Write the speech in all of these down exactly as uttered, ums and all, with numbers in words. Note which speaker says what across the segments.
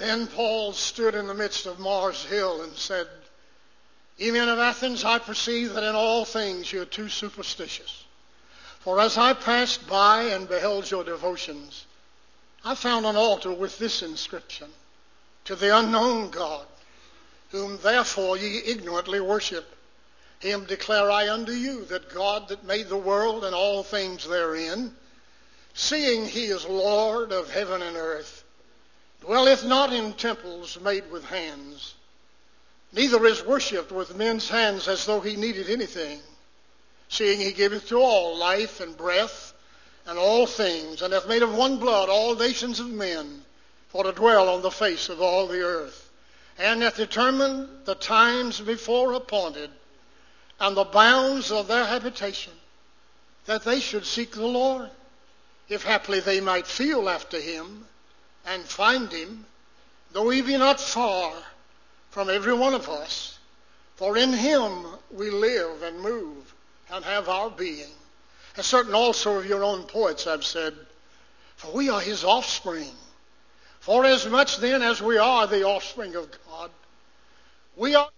Speaker 1: Then Paul stood in the midst of Mars Hill and said, "Ye men of Athens, I perceive that in all things you are too superstitious. For as I passed by and beheld your devotions, I found an altar with this inscription, To the unknown God, whom therefore ye ignorantly worship. Him declare I unto you, that God that made the world and all things therein, seeing he is Lord of heaven and earth, dwelleth not in temples made with hands, neither is worshipped with men's hands as though he needed anything, seeing he giveth to all life and breath and all things, and hath made of one blood all nations of men, for to dwell on the face of all the earth, and hath determined the times before appointed, and the bounds of their habitation, that they should seek the Lord, if haply they might feel after him, and find him, though he be not far from every one of us. For in him we live and move and have our being. And certain also of your own poets have said, For we are his offspring. For as much then as we are the offspring of God, we are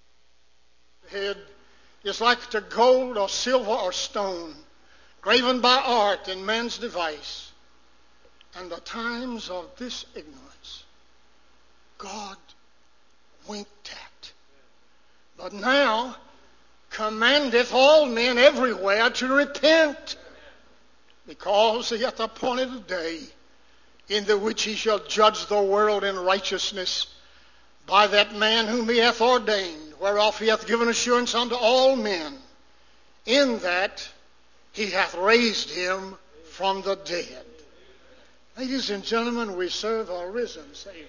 Speaker 1: head is like to gold or silver or stone, graven by art in man's device. And the times of this ignorance God winked at, but now commandeth all men everywhere to repent, because he hath appointed a day in the which he shall judge the world in righteousness by that man whom he hath ordained, whereof he hath given assurance unto all men, in that he hath raised him from the dead. Ladies and gentlemen, we serve a risen Savior.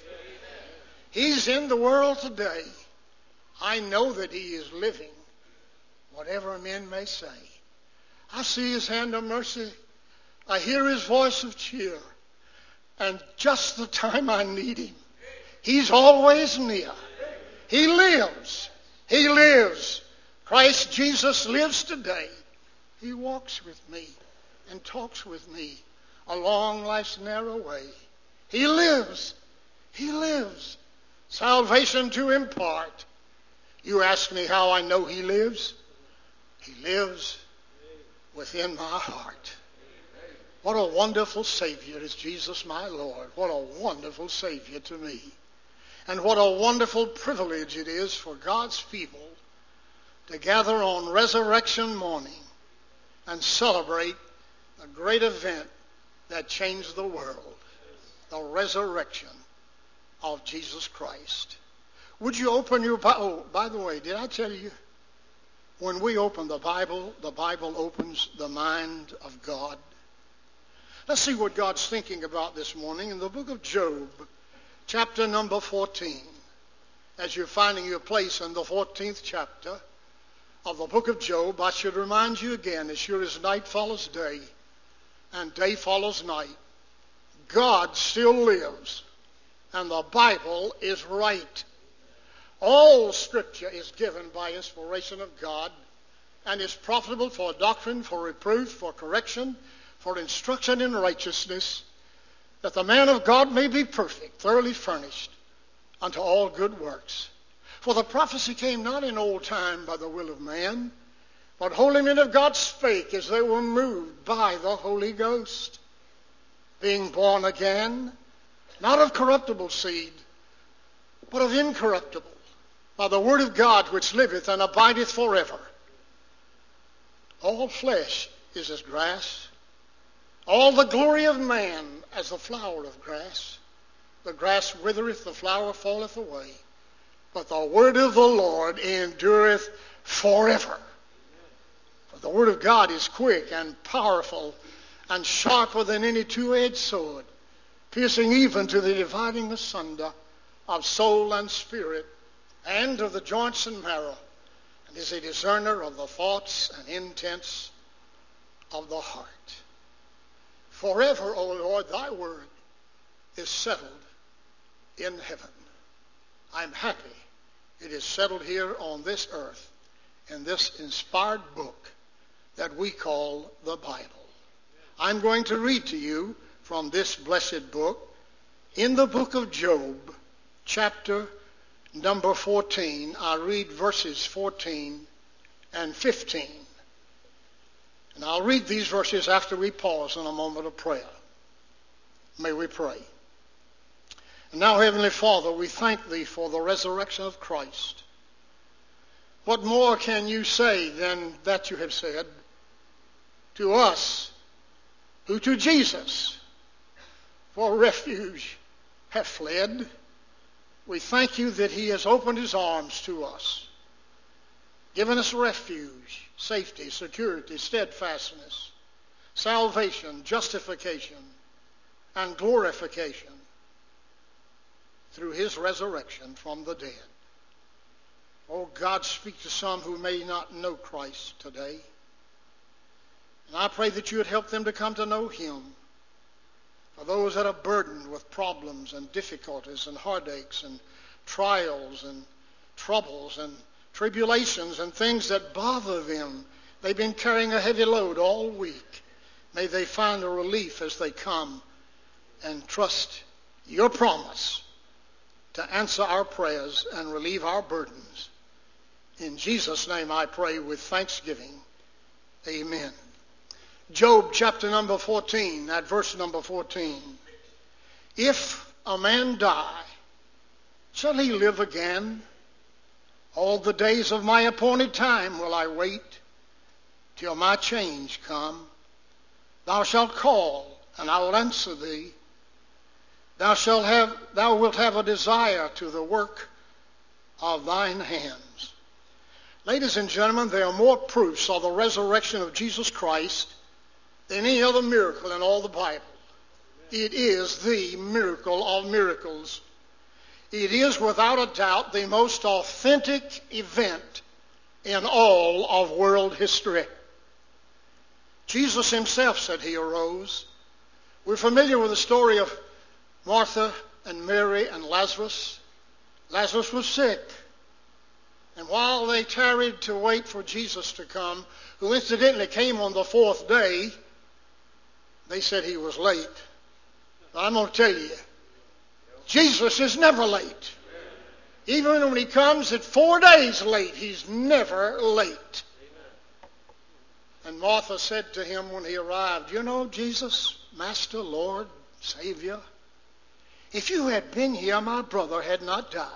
Speaker 1: He's in the world today. I know that he is living, whatever men may say. I see his hand of mercy. I hear his voice of cheer. And just the time I need him, he's always near. He lives. He lives. Christ Jesus lives today. He walks with me and talks with me along life's narrow way. He lives. He lives. Salvation to impart. You ask me how I know he lives? He lives within my heart. What a wonderful Savior is Jesus my Lord. What a wonderful Savior to me. And what a wonderful privilege it is for God's people to gather on resurrection morning and celebrate a great event that changed the world, the resurrection of Jesus Christ. Would you open your Bible? Oh, by the way, did I tell you, when we open the Bible, the Bible opens the mind of God? Let's see what God's thinking about this morning in the book of Job, chapter number fourteen. As you're finding your place in the fourteenth chapter of the book of Job, I should remind you again, as sure as night follows day and day follows night, God still lives, and the Bible is right. All Scripture is given by inspiration of God and is profitable for doctrine, for reproof, for correction, for instruction in righteousness, that the man of God may be perfect, thoroughly furnished unto all good works. For the prophecy came not in old time by the will of man, but holy men of God spake as they were moved by the Holy Ghost, being born again, not of corruptible seed, but of incorruptible, by the word of God which liveth and abideth forever. All flesh is as grass, all the glory of man as the flower of grass. The grass withereth, the flower falleth away, but the word of the Lord endureth forever. For the word of God is quick and powerful and sharper than any two-edged sword, piercing even to the dividing asunder of soul and spirit, and of the joints and marrow, and is a discerner of the thoughts and intents of the heart. Forever, O Lord, thy word is settled in heaven. I'm happy it is settled here on this earth in this inspired book that we call the Bible. I'm going to read to you from this blessed book in the book of Job, chapter number fourteen. I read verses fourteen and fifteen. And I'll read these verses after we pause in a moment of prayer. May we pray. And now, Heavenly Father, we thank Thee for the resurrection of Christ. What more can you say than that you have said to us who to Jesus for refuge have fled? We thank you that He has opened His arms to us, given us refuge, safety, security, steadfastness, salvation, justification, and glorification through His resurrection from the dead. Oh God, speak to some who may not know Christ today. And I pray that you would help them to come to know Him. For those that are burdened with problems and difficulties and heartaches and trials and troubles and tribulations and things that bother them, they've been carrying a heavy load all week. May they find a relief as they come and trust your promise to answer our prayers and relieve our burdens. In Jesus' name I pray with thanksgiving. Amen. Job chapter number fourteen, at verse number fourteen. If a man die, shall he live again? All the days of my appointed time will I wait till my change come. Thou shalt call, and I will answer thee. Thou shalt have, thou wilt have a desire to the work of thine hands. Ladies and gentlemen, there are more proofs of the resurrection of Jesus Christ than any other miracle in all the Bible. It is the miracle of miracles. It is without a doubt the most authentic event in all of world history. Jesus himself said he arose. We're familiar with the story of Martha and Mary and Lazarus. Lazarus was sick. And while they tarried to wait for Jesus to come, who incidentally came on the fourth day, they said he was late. But I'm going to tell you, Jesus is never late. Even when he comes at four days late, he's never late. And Martha said to him when he arrived, you know, Jesus, Master, Lord, Savior, if you had been here, my brother had not died.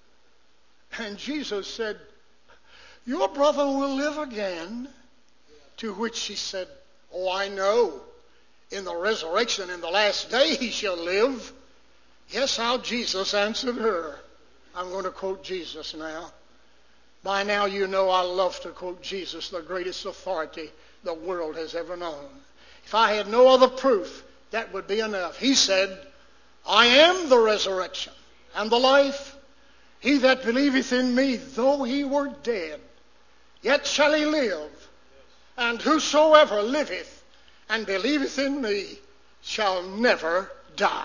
Speaker 1: And Jesus said, your brother will live again. To which she said, oh, I know. In the resurrection, in the last day, he shall live. Yes, how Jesus answered her. I'm going to quote Jesus now. By now you know I love to quote Jesus, the greatest authority the world has ever known. If I had no other proof, that would be enough. He said, I am the resurrection and the life. He that believeth in me, though he were dead, yet shall he live. And whosoever liveth and believeth in me shall never die.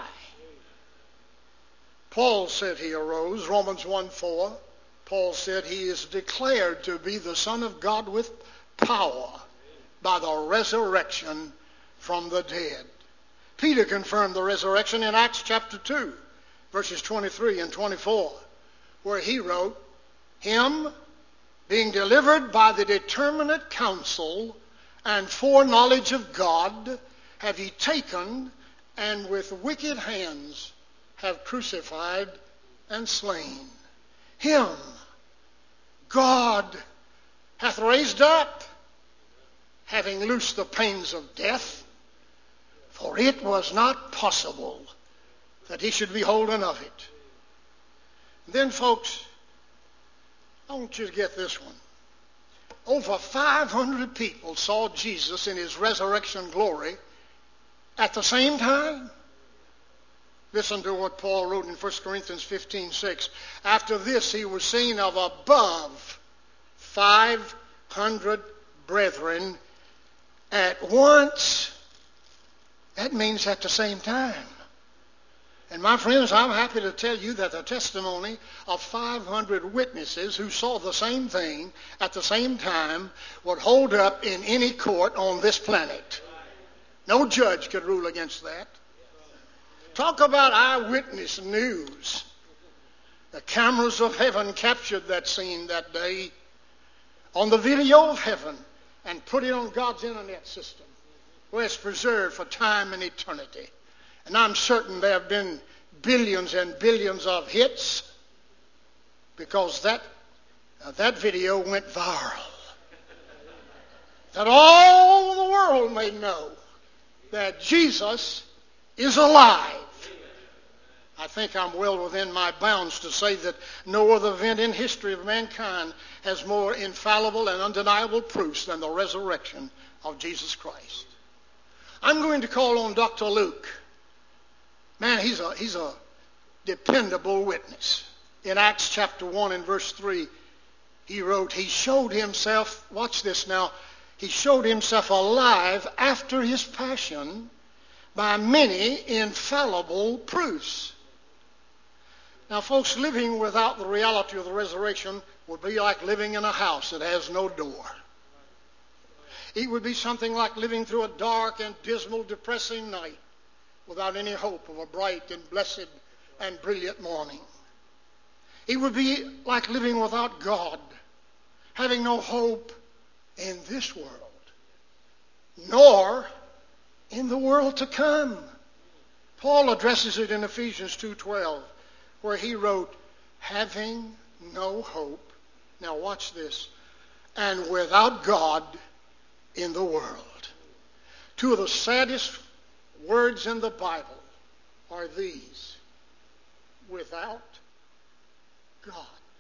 Speaker 1: Paul said he arose, Romans one four. Paul said he is declared to be the Son of God with power by the resurrection from the dead. Peter confirmed the resurrection in Acts chapter two, verses twenty-three and twenty-four, where he wrote, him being delivered by the determinate counsel and foreknowledge of God have ye taken, and with wicked hands have crucified and slain. Him God hath raised up, having loosed the pains of death, for it was not possible that he should be holden of it. Then, folks, I want you to get this one. Over five hundred people saw Jesus in his resurrection glory at the same time. Listen to what Paul wrote in First Corinthians fifteen six. After this he was seen of above five hundred brethren at once. That means at the same time. And my friends, I'm happy to tell you that the testimony of five hundred witnesses who saw the same thing at the same time would hold up in any court on this planet. No judge could rule against that. Talk about eyewitness news. The cameras of heaven captured that scene that day on the video of heaven and put it on God's internet system, where it's preserved for time and eternity. And I'm certain there have been billions and billions of hits because that, uh, that video went viral. That all the world may know that Jesus is alive. I think I'm well within my bounds to say that no other event in history of mankind has more infallible and undeniable proofs than the resurrection of Jesus Christ. I'm going to call on Doctor Luke. Man, he's a, he's a dependable witness. In Acts chapter one and verse three, he wrote, he showed himself, watch this now, he showed himself alive after his passion by many infallible proofs. Now, folks, living without the reality of the resurrection would be like living in a house that has no door. It would be something like living through a dark and dismal, depressing night without any hope of a bright and blessed and brilliant morning. It would be like living without God, having no hope in this world, nor in the world to come. Paul addresses it in Ephesians two twelve, where he wrote, having no hope, now watch this, and without God in the world. Two of the saddest words in the Bible are these: without God.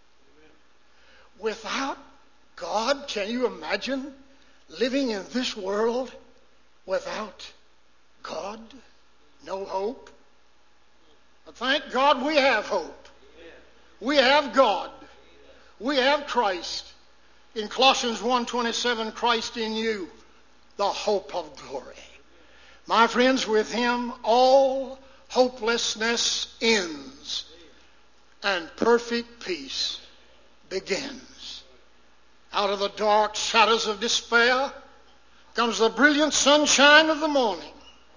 Speaker 1: Without God, can you imagine living in this world without God? No hope? But thank God we have hope. We have God. We have Christ. In Colossians one twenty-seven, Christ in you, the hope of glory. My friends, with him all hopelessness ends and perfect peace begins. Out of the dark shadows of despair comes the brilliant sunshine of the morning.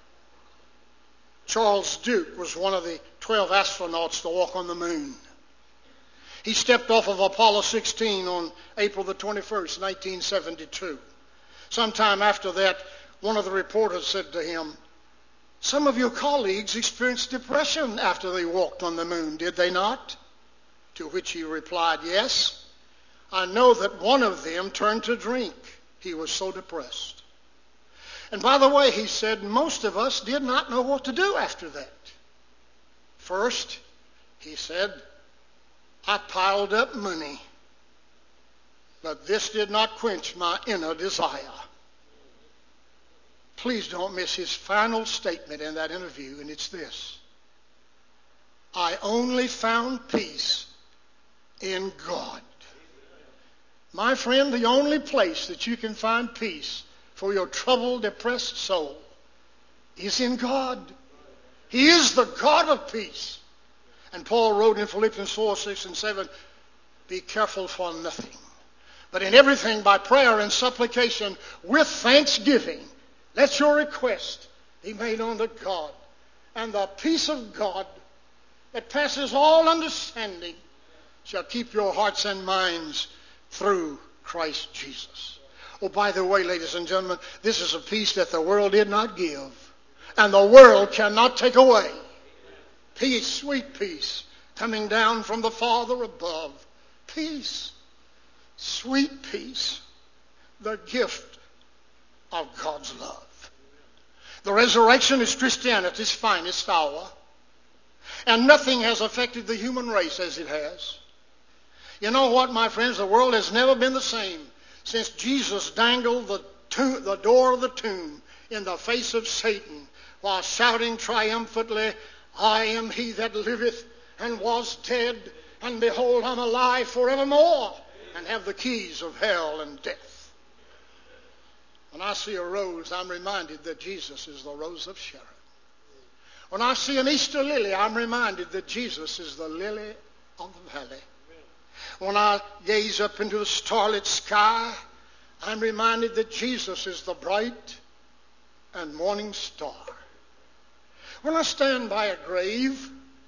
Speaker 1: Charles Duke was one of the twelve astronauts to walk on the moon. He stepped off of Apollo sixteen on April the twenty-first, nineteen seventy-two. Sometime after that, one of the reporters said to him, some of your colleagues experienced depression after they walked on the moon, did they not? To which he replied, yes. I know that one of them turned to drink. He was so depressed. And by the way, he said, most of us did not know what to do after that. First, he said, I piled up money, but this did not quench my inner desire. Please don't miss his final statement in that interview, and it's this: I only found peace in God. My friend, the only place that you can find peace for your troubled, depressed soul is in God. He is the God of peace. And Paul wrote in Philippians four, six, and seven, be careful for nothing, but in everything by prayer and supplication with thanksgiving, let your request be made unto God. And the peace of God that passes all understanding shall keep your hearts and minds through Christ Jesus. Oh, by the way, ladies and gentlemen, this is a peace that the world did not give, and the world cannot take away. Peace, sweet peace, coming down from the Father above. Peace, sweet peace, the gift of God's love. The resurrection is Christianity's finest hour, and nothing has affected the human race as it has. You know what, my friends? The world has never been the same since Jesus dangled the, tomb, the door of the tomb in the face of Satan while shouting triumphantly, I am he that liveth and was dead, and behold, I'm alive forevermore, and have the keys of hell and death. When I see a rose, I'm reminded that Jesus is the rose of Sharon. When I see an Easter lily, I'm reminded that Jesus is the lily of the valley. When I gaze up into the starlit sky, I'm reminded that Jesus is the bright and morning star. When I stand by a grave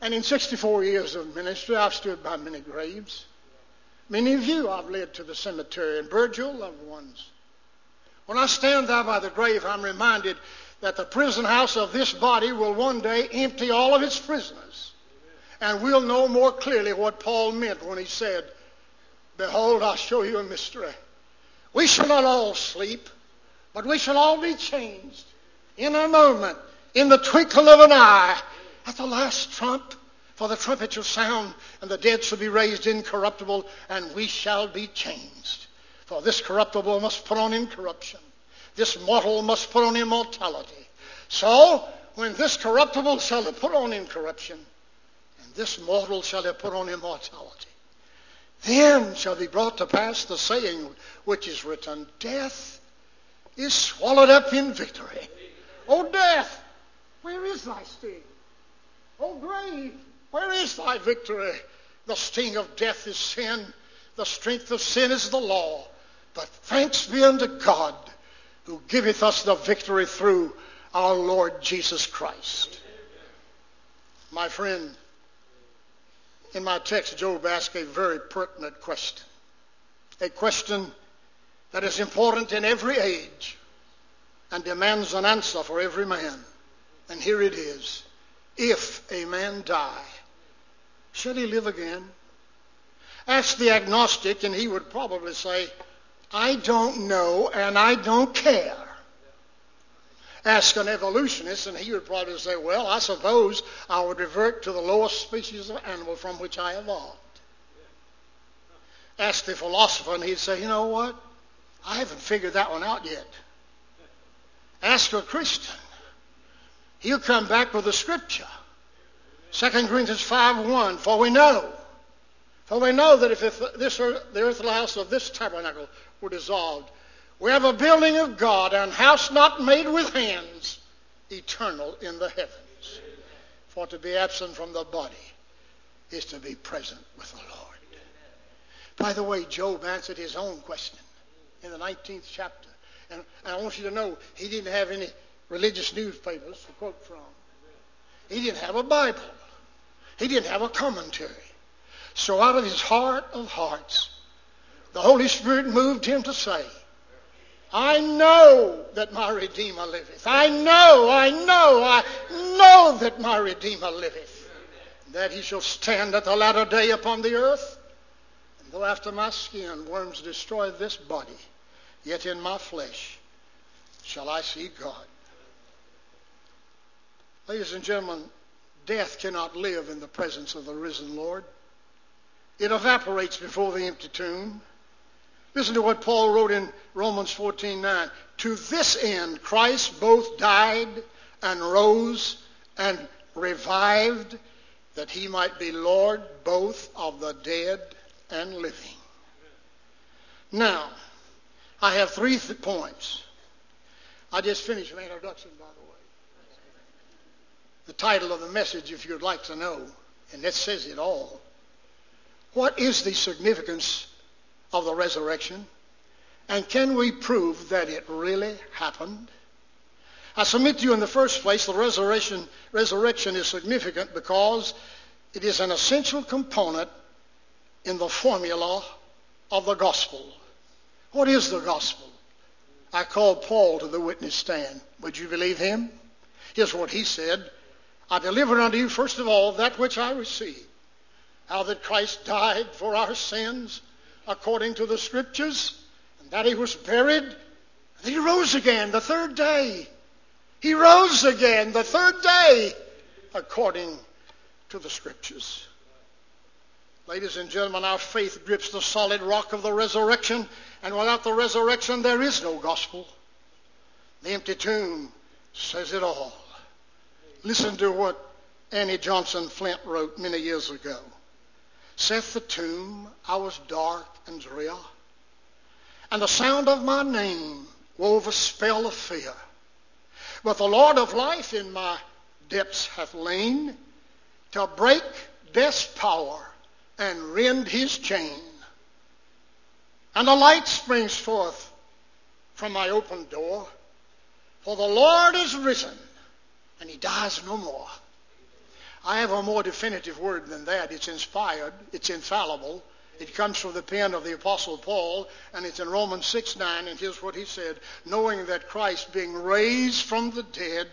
Speaker 1: And in sixty-four years of ministry, I've stood by many graves. Many of you I've led to the cemetery and buried your loved ones. When I stand there by the grave, I'm reminded that the prison house of this body will one day empty all of its prisoners. And we'll know more clearly what Paul meant when he said, behold, I'll show you a mystery. We shall not all sleep, but we shall all be changed in a moment, in the twinkle of an eye, at the last trump. For the trumpet shall sound, and the dead shall be raised incorruptible, and we shall be changed. For this corruptible must put on incorruption. This mortal must put on immortality. So, when this corruptible shall have put on incorruption, and this mortal shall have put on immortality, then shall be brought to pass the saying which is written, death is swallowed up in victory. O death, where is thy sting? O grave, where is thy victory? The sting of death is sin. The strength of sin is the law. But thanks be unto God, who giveth us the victory through our Lord Jesus Christ. My friend, in my text, Job asked a very pertinent question. A question that is important in every age and demands an answer for every man. And here it is. If a man die, shall he live again? Ask the agnostic, and he would probably say, I don't know and I don't care. Ask an evolutionist, and he would probably say, well, I suppose I would revert to the lowest species of animal from which I evolved. Ask the philosopher, and he'd say, you know what? I haven't figured that one out yet. Ask a Christian. He'll come back with a scripture. Second Corinthians five one, for we know, for we know that if this earth, the earthly house of this tabernacle were dissolved, we have a building of God, an house not made with hands, eternal in the heavens. For to be absent from the body is to be present with the Lord. By the way, Job answered his own question in the nineteenth chapter. And, and I want you to know, he didn't have any religious newspapers to quote from. He didn't have a Bible. He didn't have a commentary. So out of his heart of hearts, the Holy Spirit moved him to say, I know that my Redeemer liveth. I know, I know, I know that my Redeemer liveth. That he shall stand at the latter day upon the earth. And though after my skin worms destroy this body, yet in my flesh shall I see God. Ladies and gentlemen, death cannot live in the presence of the risen Lord. It evaporates before the empty tomb. Listen to what Paul wrote in Romans fourteen nine. To this end Christ both died and rose and revived, that he might be Lord both of the dead and living. Now, I have three th- points. I just finished my introduction, by the way. The title of the message, if you'd like to know, and that says it all. What is the significance of the resurrection? And can we prove that it really happened? I submit to you in the first place, the resurrection, resurrection is significant because it is an essential component in the formula of the gospel. What is the gospel? I called Paul to the witness stand. Would you believe him? Here's what he said. I delivered unto you first of all that which I received. How that Christ died for our sins according to the Scriptures, and that he was buried, and he rose again the third day. He rose again the third day according to the Scriptures. Ladies and gentlemen, our faith grips the solid rock of the resurrection, and without the resurrection there is no gospel. The empty tomb says it all. Listen to what Annie Johnson Flint wrote many years ago. Saith the tomb, I was dark and drear, and the sound of my name wove a spell of fear. But the Lord of life in my depths hath lain, to break death's power and rend his chain. And a light springs forth from my open door, for the Lord is risen, and he dies no more. I have a more definitive word than that. It's inspired. It's infallible. It comes from the pen of the Apostle Paul, and it's in Romans six nine, and here's what he said. Knowing that Christ, being raised from the dead,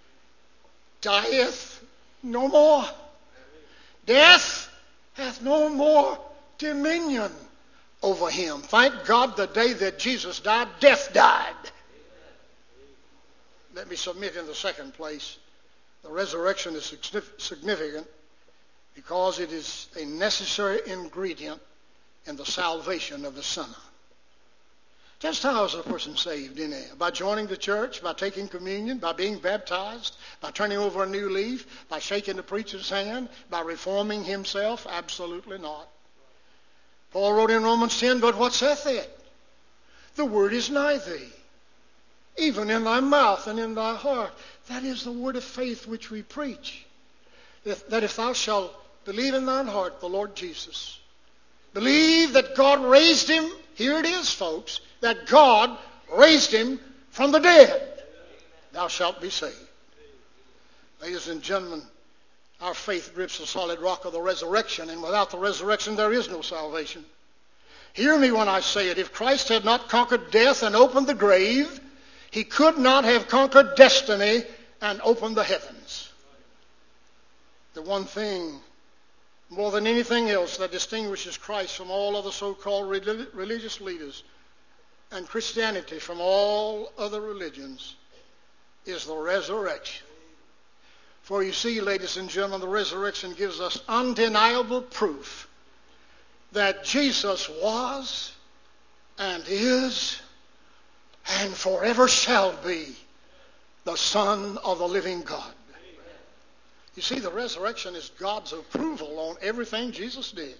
Speaker 1: dieth no more. Death hath no more dominion over him. Thank God the day that Jesus died, death died. Let me submit in the second place, the resurrection is significant because it is a necessary ingredient in the salvation of the sinner. Just how is a person saved in there? By joining the church, by taking communion, by being baptized, by turning over a new leaf, by shaking the preacher's hand, by reforming himself? Absolutely not. Paul wrote in Romans ten, but what saith it? The word is nigh thee, even in thy mouth and in thy heart. That is the word of faith which we preach. If, that if thou shalt believe in thine heart the Lord Jesus, believe that God raised him, here it is, folks, that God raised him from the dead, thou shalt be saved. Ladies and gentlemen, our faith grips the solid rock of the resurrection, and without the resurrection there is no salvation. Hear me when I say it. If Christ had not conquered death and opened the grave, he could not have conquered destiny and opened the heavens. The one thing, more than anything else, that distinguishes Christ from all other so-called religious leaders and Christianity from all other religions is the resurrection. For you see, ladies and gentlemen, the resurrection gives us undeniable proof that Jesus was and is and forever shall be the Son of the living God. You see, the resurrection is God's approval on everything Jesus did.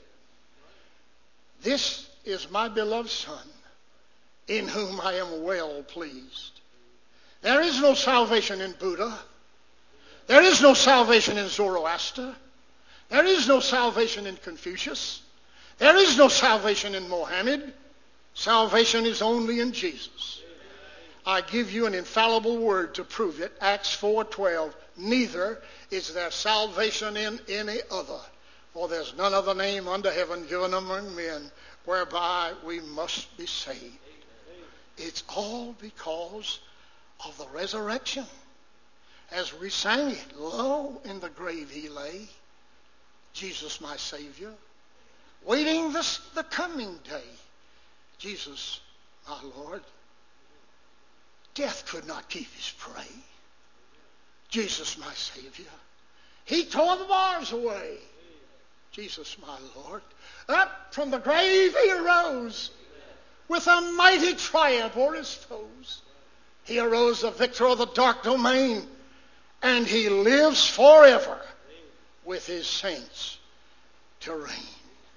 Speaker 1: This is my beloved Son, in whom I am well pleased. There is no salvation in Buddha. There is no salvation in Zoroaster. There is no salvation in Confucius. There is no salvation in Mohammed. Salvation is only in Jesus. I give you an infallible word to prove it. Acts four twelve. Neither is there salvation in any other, for there's none other name under heaven given among men whereby we must be saved. It's all because of the resurrection. As we sang it, lo, in the grave he lay, Jesus my Savior, waiting this, the coming day, Jesus my Lord. Death could not keep his prey. Jesus my Savior. He tore the bars away. Jesus my Lord. Up from the grave he arose with a mighty triumph o'er his foes. He arose the victor of the dark domain, and he lives forever with his saints to reign.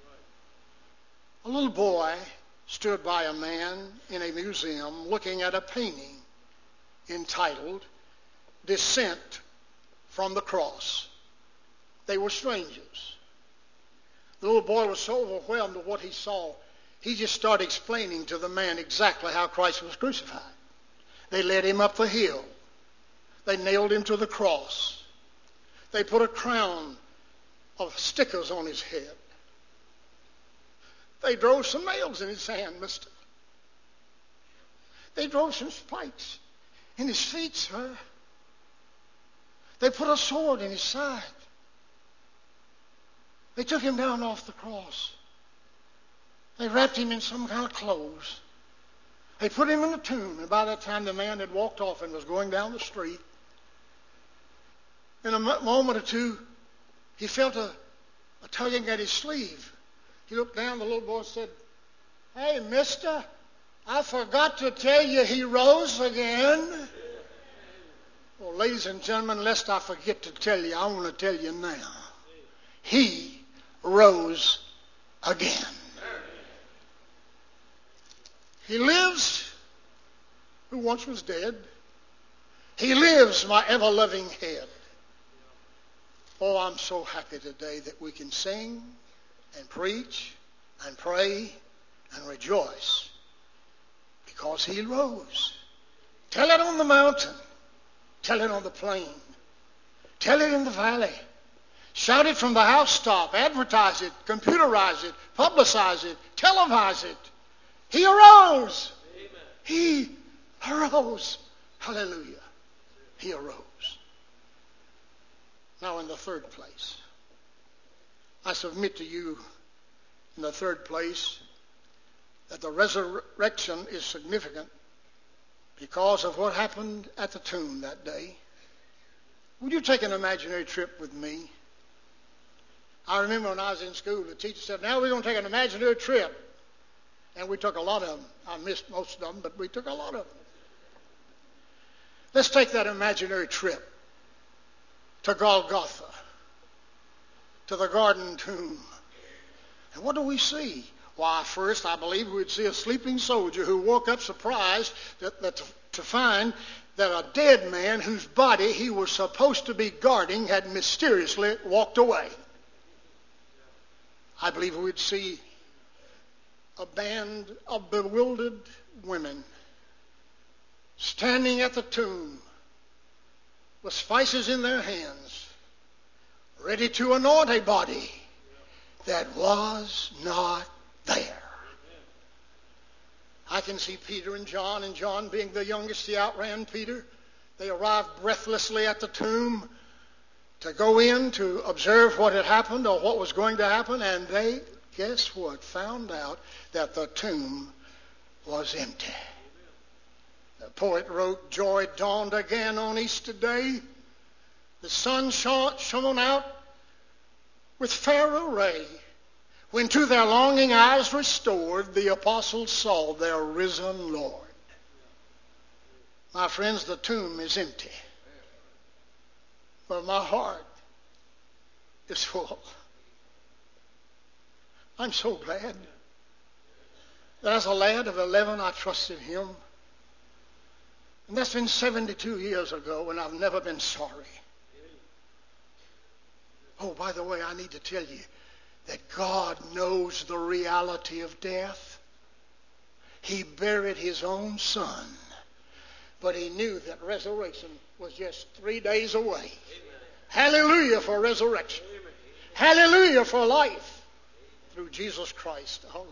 Speaker 1: A little boy stood by a man in a museum looking at a painting entitled Descent from the Cross. They were strangers. The little boy was so overwhelmed with what he saw, he just started explaining to the man exactly how Christ was crucified. They led him up the hill. They nailed him to the cross. They put a crown of stickers on his head. They drove some nails in his hand, mister. They drove some spikes in his feet, sir. They put a sword in his side. They took him down off the cross. They wrapped him in some kind of clothes. They put him in the tomb, and by that time the man had walked off and was going down the street. In a moment or two, he felt a, a tugging at his sleeve. He looked down, the little boy said, "Hey, mister, I forgot to tell you he rose again." Well, ladies and gentlemen, lest I forget to tell you, I want to tell you now. He rose again. He lives who once was dead. He lives, my ever-loving head. Oh, I'm so happy today that we can sing and preach and pray and rejoice because he rose. Tell it on the mountain. Tell it on the plain. Tell it in the valley. Shout it from the housetop. Advertise it. Computerize it. Publicize it. Televise it. He arose. Amen. He arose. Hallelujah. He arose. Now in the third place, I submit to you in the third place that the resurrection is significant because of what happened at the tomb that day. Would you take an imaginary trip with me? I remember when I was in school, the teacher said, now we're going to take an imaginary trip. And we took a lot of them. I missed most of them, but we took a lot of them. Let's take that imaginary trip to Golgotha, to the garden tomb. And what do we see? Why, first, I believe we'd see a sleeping soldier who woke up surprised that, that to, to find that a dead man whose body he was supposed to be guarding had mysteriously walked away. I believe we'd see a band of bewildered women standing at the tomb with spices in their hands, ready to anoint a body that was not there. I can see Peter and John, and John being the youngest, he outran Peter. They arrived breathlessly at the tomb to go in to observe what had happened or what was going to happen, and they, guess what, found out that the tomb was empty. The poet wrote, joy dawned again on Easter Day. The sun shone out with fair array. When to their longing eyes restored, the apostles saw their risen Lord. My friends, the tomb is empty, but my heart is full. I'm so glad that as a lad of eleven, I trusted him. And that's been seventy-two years ago, and I've never been sorry. Oh, by the way, I need to tell you that God knows the reality of death. He buried his own son, but he knew that resurrection was just three days away. Amen. Hallelujah for resurrection. Amen. Hallelujah for life through Jesus Christ our Lord.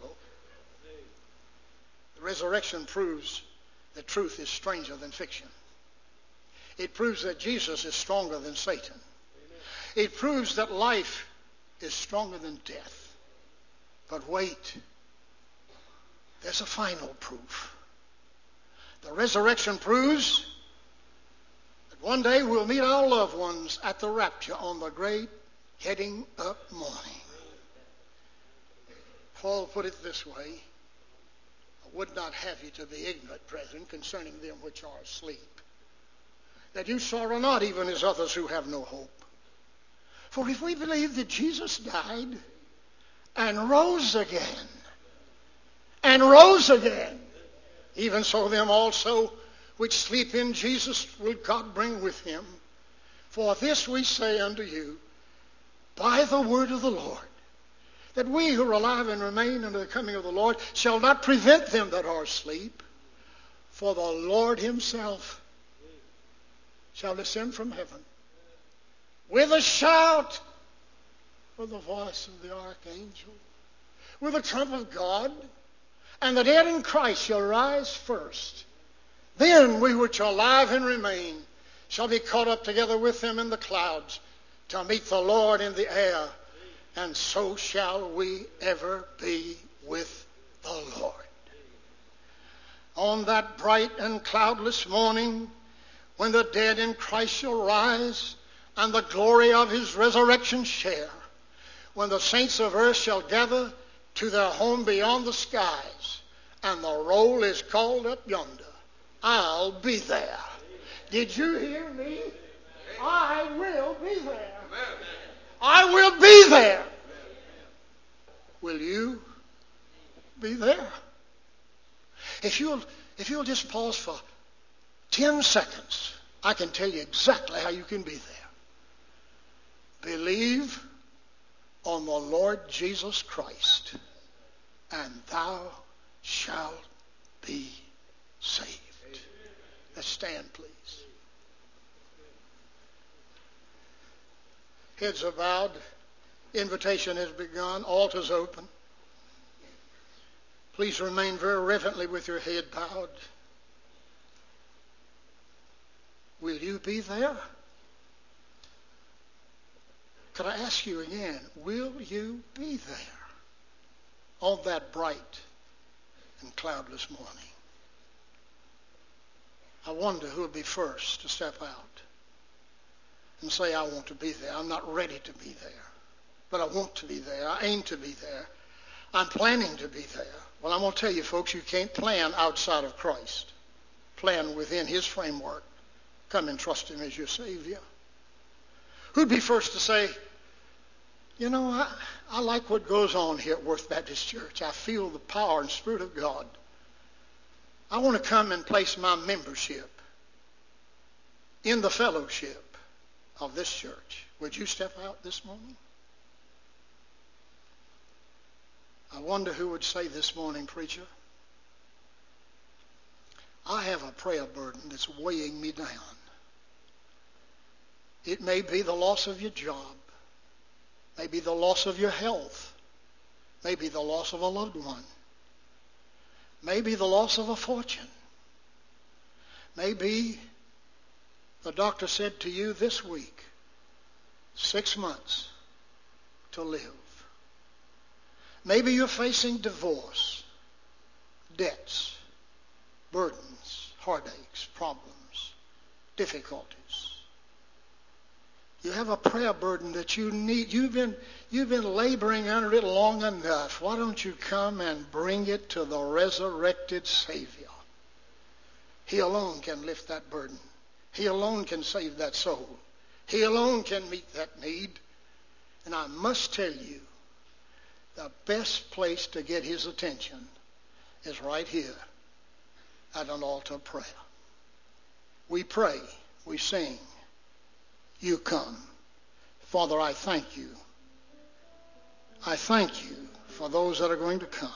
Speaker 1: The resurrection proves that truth is stranger than fiction. It proves that Jesus is stronger than Satan. Amen. It proves that life is stronger than death. But wait, there's a final proof. The resurrection proves that one day we'll meet our loved ones at the rapture on the great heading up morning. Paul put it this way, I would not have you to be ignorant, brethren, concerning them which are asleep, that you sorrow not even as others who have no hope. For if we believe that Jesus died and rose again, and rose again, even so them also which sleep in Jesus will God bring with him. For this we say unto you, by the word of the Lord, that we who are alive and remain unto the coming of the Lord shall not prevent them that are asleep. For the Lord himself shall descend from heaven with a shout, with the voice of the archangel, with the trump of God, and the dead in Christ shall rise first. Then we which are alive and remain shall be caught up together with them in the clouds to meet the Lord in the air, and so shall we ever be with the Lord. On that bright and cloudless morning, when the dead in Christ shall rise, and the glory of his resurrection share, when the saints of earth shall gather to their home beyond the skies, and the roll is called up yonder, I'll be there. Did you hear me? I will be there. I will be there. Will you be there? If you'll, if you'll just pause for ten seconds, I can tell you exactly how you can be there. Believe on the Lord Jesus Christ, and thou shalt be saved. Let's stand, please. Heads are bowed. Invitation has begun. Altars open. Please remain very reverently with your head bowed. Will you be there? Could I ask you again, will you be there on that bright and cloudless morning? I wonder who will be first to step out and say, I want to be there. I'm not ready to be there, but I want to be there. I aim to be there. I'm planning to be there. Well, I'm going to tell you, folks, you can't plan outside of Christ. Plan within his framework. Come and trust him as your Savior. Who'd be first to say, you know, I, I like what goes on here at Worth Baptist Church. I feel the power and Spirit of God. I want to come and place my membership in the fellowship of this church. Would you step out this morning? I wonder who would say this morning, preacher, I have a prayer burden that's weighing me down. It may be the loss of your job, maybe the loss of your health, maybe the loss of a loved one, maybe the loss of a fortune, maybe the doctor said to you this week, six months to live. Maybe you're facing divorce, debts, burdens, heartaches, problems, difficulties. You have a prayer burden that you need. You've been, you've been laboring under it long enough. Why don't you come and bring it to the resurrected Savior? He alone can lift that burden. He alone can save that soul. He alone can meet that need. And I must tell you, the best place to get his attention is right here at an altar of prayer. We pray, we sing, you come. Father, I thank you. I thank you for those that are going to come.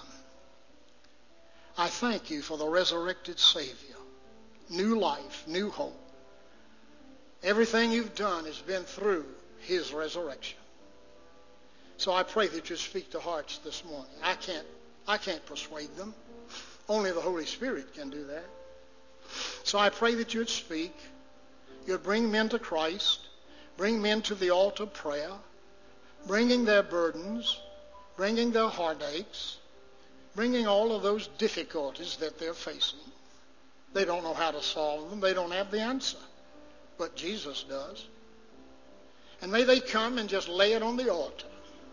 Speaker 1: I thank you for the resurrected Savior. New life, new hope. Everything you've done has been through his resurrection. So I pray that you speak to hearts this morning. I can't, I can't persuade them. Only the Holy Spirit can do that. So I pray that you'd speak. You'd bring men to Christ. Bring men to the altar of prayer. Bringing their burdens. Bringing their heartaches. Bringing all of those difficulties that they're facing. They don't know how to solve them. They don't have the answer. But Jesus does. And may they come and just lay it on the altar.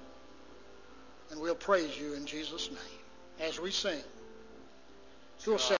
Speaker 1: And we'll praise you in Jesus' name as we sing. So